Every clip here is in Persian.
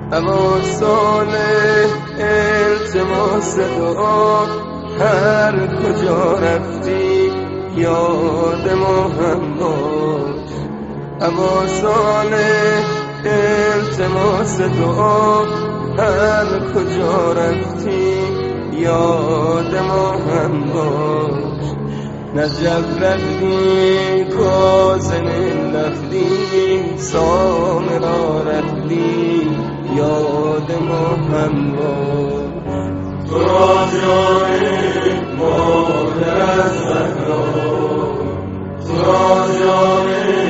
حواسان التماس دعا هر کجا رفتی یاد ما هم باش. حواسان التماس دعا هر کجا رفتی یاد ما هم باش. نجف رفتی کاظم رفتی سامرا رفتی یاد ما هم باش. تو را جان مادر زهرا، تو را جان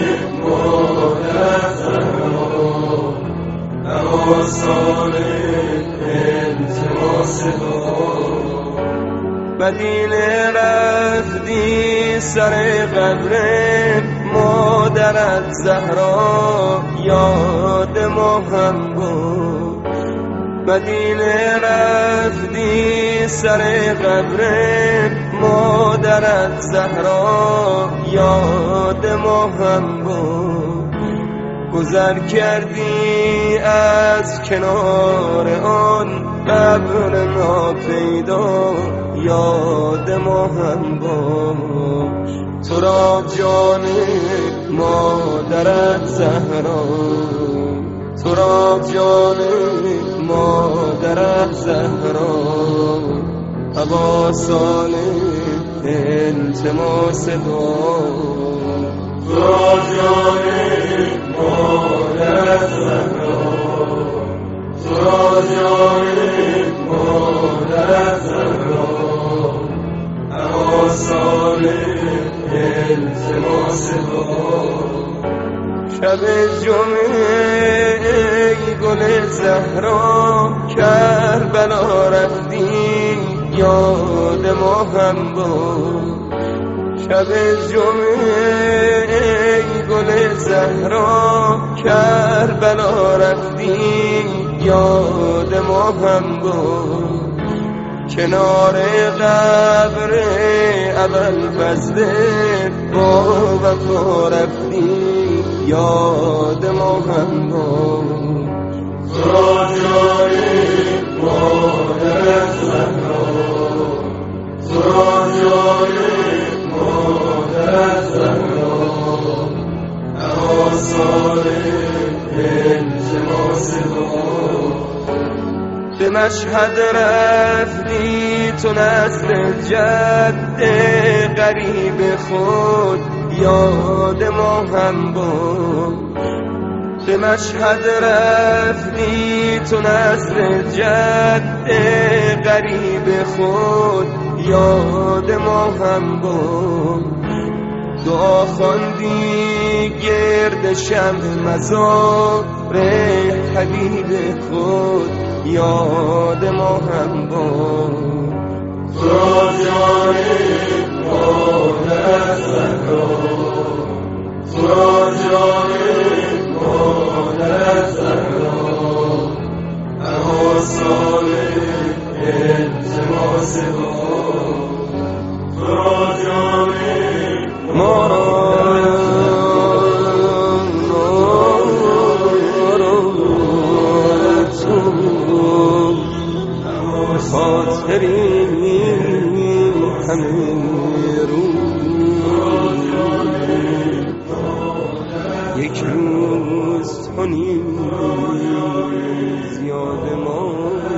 مادر زهرا، حواسان التماس دعا. مدینه رفتی سر قبر مادرت زهرا یاد ما هم بود. مدینه رفتی سر قبر مادرت زهرا یاد ما هم بود. گذر کردی از کنار آن قبر ناپیدا یاد ما هم باش. تو را جان مادرت زهرا، تو را جان مادرت زهرا، حواسان التماس دعا. تو را جان مادرت زهرا، تو را جان مادرت زهرا، حواسان التماس دعا. شب جمعه ای گل زهرا کربلا رفتی یاد ما هم بود. شب جمعه ای گل زهرا کربلا رفتی یاد ما هم بود. کنار قبر ابوالفضل با وفا رفتی یاد ما هم بود. تو را جان مادرت زهرا، تو را جان مادرت زهرا، حواسان التماس دعا. به مشهد رفتی تو نسل جد غریب خود یاد ما هم بود. به مشهد رفتی تو نسل جد غریب خود یاد ما هم بود. دعا خواندی گرد شمع مزار حبیب خود یاد ما هم بود. تو را جان مادرت زهرا، تو را جان مادرت زهرا، حواسان التماس دعا. تو را جان خاطری همه روز یک روز تو نیز یاد ما